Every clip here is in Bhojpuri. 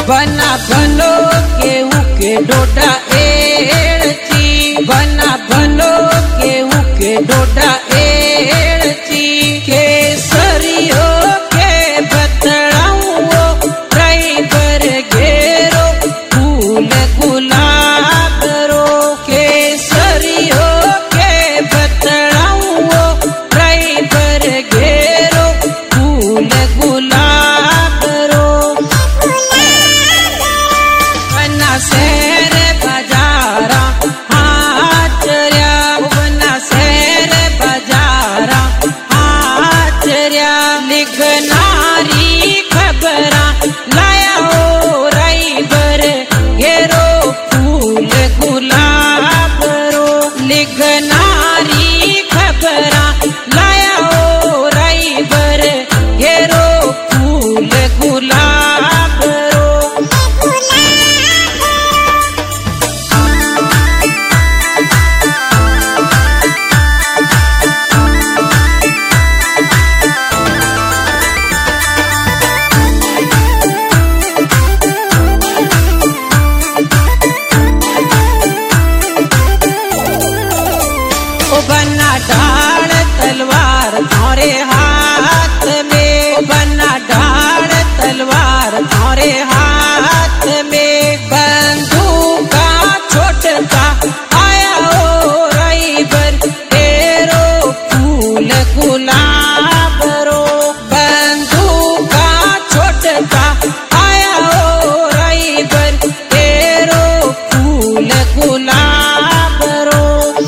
बना भलो केहू के डोडा एड़ची, बना भलो केहू के डोडा एड़ची। केसरियो के बतड़ाऊओ ड्राइवर घेरो फूल गुलाब रो। केसरियो के बतड़ाऊओ ड्राइवर घेरो फूल गुलाब रो। बना शहर बाजारा आचर्या, बना शहर बाजारा आचर्या। लिखनारी खबरा लाया हो ड्राइवर घेरो फूल गुलाब रो। लिखनारी खबरा लाया हो ड्राइवर घेरो फूल गुलाब रो। बना ढाल तलवार थारे हाथ में, बना ढाल तलवार थारे हाथ में। बंदूक का छोटका आया हो ड्राइवर घेरो फूल गुलाब रो। बंदूक का छोटका आया हो ड्राइवर घेरो फूल गुलाब रो।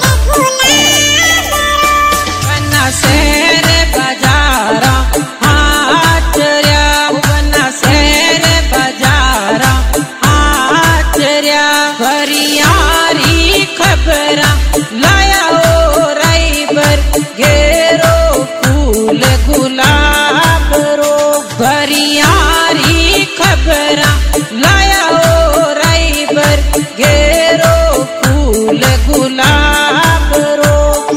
शहर बाजारा आचर्या, बना शहर बाजारा आचर्या। भरियारी खबरा लाया हो ड्राइवर घेरो फूल गुलाब रो। भरियारी खबरा लाया हो ड्राइवर घेरो फूल गुलाब रो।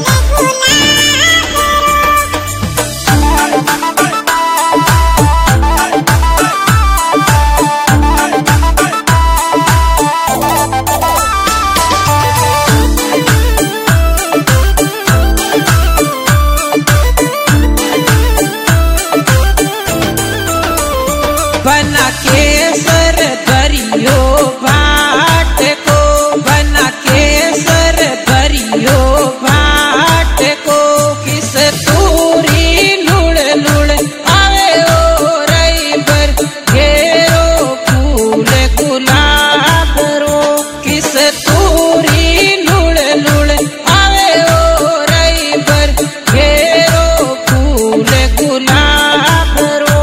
बना केसर भरियो बाट को, बना केसर भरियो बाट को। किस तूरी लुड़ लुड़ आवे ओ ड्राइवर घेरो फूल गुलाब रो। किस तूरी लुड़ लुड़ आवे ओ ड्राइवर घेरो फूल गुलाब रो।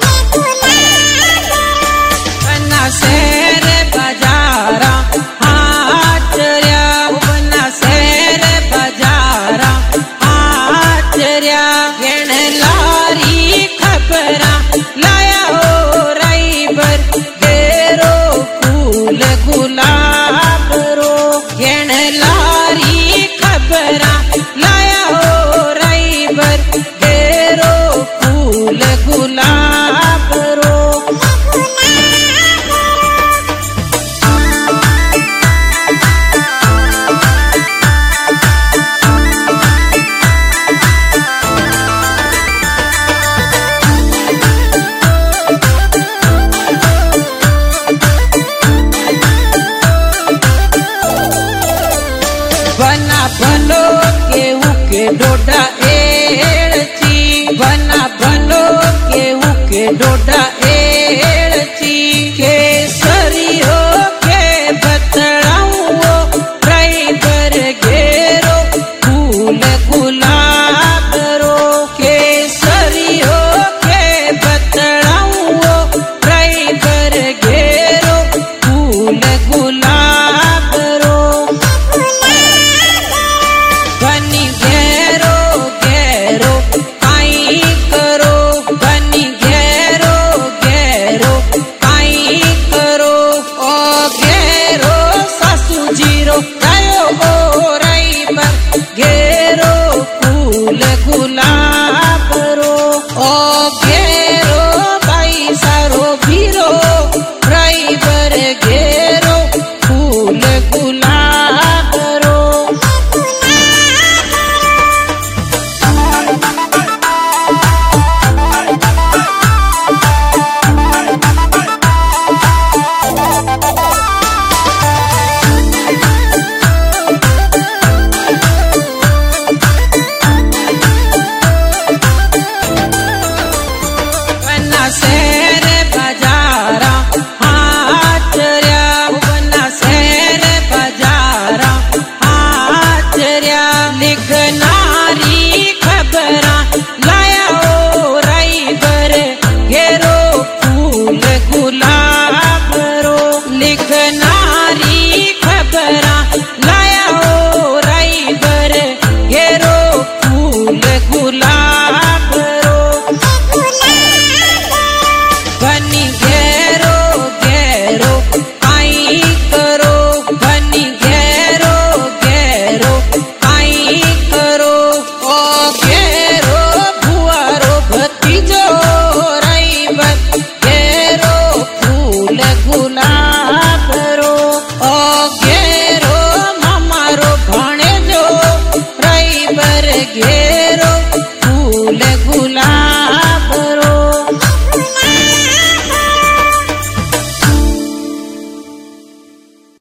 शहर बाजारा आचर्या, बना शहर बाजारा आचर्या। गण लारी खबरा लाया हो ड्राइवर घेरो फूल गुलाब रो। गण लारी खबरा लाया हो ड्राइवर घेरो फूल गुलाब रो। बना भलो केहू के डोडा